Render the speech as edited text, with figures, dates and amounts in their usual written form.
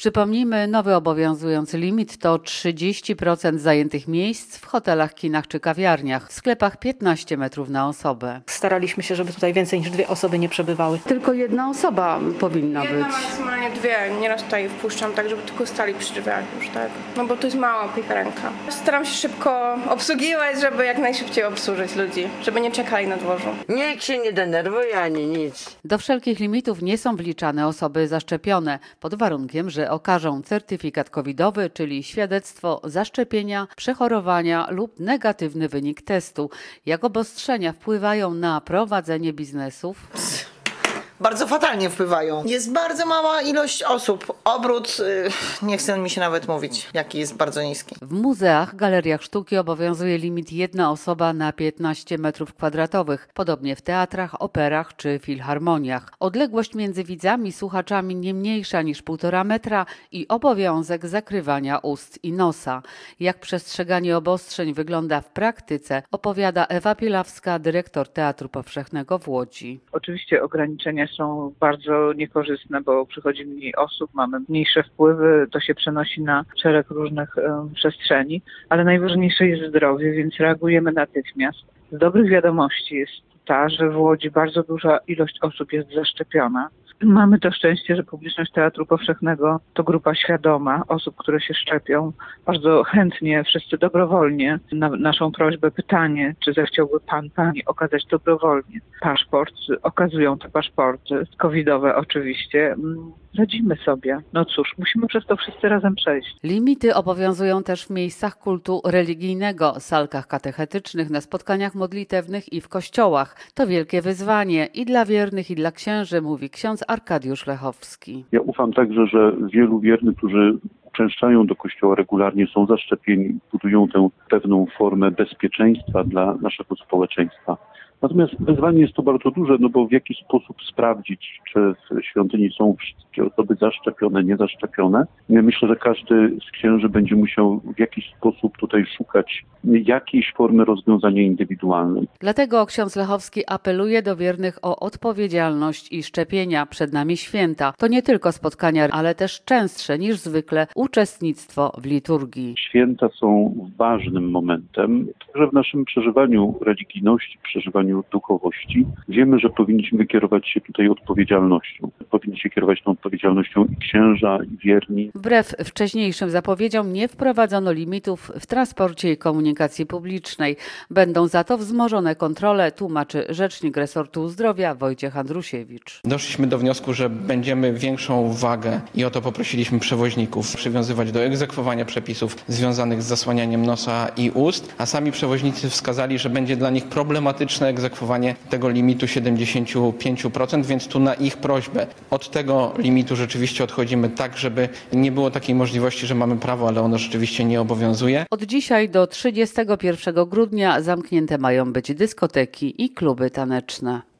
Przypomnijmy, nowy obowiązujący limit to 30% zajętych miejsc w hotelach, kinach czy kawiarniach, w sklepach 15 metrów na osobę. Staraliśmy się, żeby tutaj więcej niż 2 osoby nie przebywały. Tylko jedna osoba powinna być. Jedna, maksymalnie 2. Nieraz tutaj wpuszczam tak, żeby tylko stali przy drzwiach już, tak. No bo to jest mała piekarenka. Staram się szybko obsługiwać, żeby jak najszybciej obsłużyć ludzi, żeby nie czekali na dworzu. Nikt się nie denerwuje ani nic. Do wszelkich limitów nie są wliczane osoby zaszczepione, pod warunkiem, że okażą certyfikat covidowy, czyli świadectwo zaszczepienia, przechorowania lub negatywny wynik testu. Jak obostrzenia wpływają na prowadzenie biznesów? Bardzo fatalnie wpływają. Jest bardzo mała ilość osób. Obrót, nie chce mi się nawet mówić, jaki jest bardzo niski. W muzeach, galeriach sztuki obowiązuje limit 1 osoba na 15 m2. Podobnie w teatrach, operach czy filharmoniach. Odległość między widzami i słuchaczami nie mniejsza niż 1,5 metra i obowiązek zakrywania ust i nosa. Jak przestrzeganie obostrzeń wygląda w praktyce, opowiada Ewa Pielawska, dyrektor Teatru Powszechnego w Łodzi. Oczywiście ograniczenia są bardzo niekorzystne, bo przychodzi mniej osób, mamy mniejsze wpływy, to się przenosi na szereg różnych przestrzeni, ale najważniejsze jest zdrowie, więc reagujemy natychmiast. Z dobrych wiadomości jest ta, że w Łodzi bardzo duża ilość osób jest zaszczepiona. Mamy to szczęście, że publiczność Teatru Powszechnego to grupa świadoma osób, które się szczepią. Bardzo chętnie, wszyscy dobrowolnie na naszą prośbę, pytanie, czy zechciałby pani okazać dobrowolnie paszport. Okazują te paszporty, covidowe oczywiście. Radzimy sobie. No cóż, musimy przez to wszyscy razem przejść. Limity obowiązują też w miejscach kultu religijnego, salkach katechetycznych, na spotkaniach modlitewnych i w kościołach. To wielkie wyzwanie i dla wiernych, i dla księży, mówi ksiądz Arkadiusz Lechowski. Ja ufam także, że wielu wiernych, którzy uczęszczają do kościoła regularnie, są zaszczepieni, budują tę pewną formę bezpieczeństwa dla naszego społeczeństwa. Natomiast wyzwanie jest to bardzo duże, no bo w jaki sposób sprawdzić, czy w świątyni są wszystkie osoby zaszczepione, niezaszczepione. Myślę, że każdy z księży będzie musiał w jakiś sposób tutaj szukać jakiejś formy rozwiązania indywidualnej. Dlatego ksiądz Lechowski apeluje do wiernych o odpowiedzialność i szczepienia. Przed nami święta. To nie tylko spotkania, ale też częstsze niż zwykle uczestnictwo w liturgii. Święta są ważnym momentem, także w naszym przeżywaniu religijności, przeżywaniu duchowości. Wiemy, że powinniśmy kierować się tutaj odpowiedzialnością. Powinni się kierować tą odpowiedzialnością i księża, i wierni. Wbrew wcześniejszym zapowiedziom nie wprowadzono limitów w transporcie i komunikacji publicznej. Będą za to wzmożone kontrole, tłumaczy rzecznik resortu zdrowia Wojciech Andrusiewicz. Doszliśmy do wniosku, że będziemy większą wagę i o to poprosiliśmy przewoźników przywiązywać do egzekwowania przepisów związanych z zasłanianiem nosa i ust, a sami przewoźnicy wskazali, że będzie dla nich problematyczne egzekwowanie tego limitu 75%, więc tu na ich prośbę od tego limitu rzeczywiście odchodzimy tak, żeby nie było takiej możliwości, że mamy prawo, ale ono rzeczywiście nie obowiązuje. Od dzisiaj do 31 grudnia zamknięte mają być dyskoteki i kluby taneczne.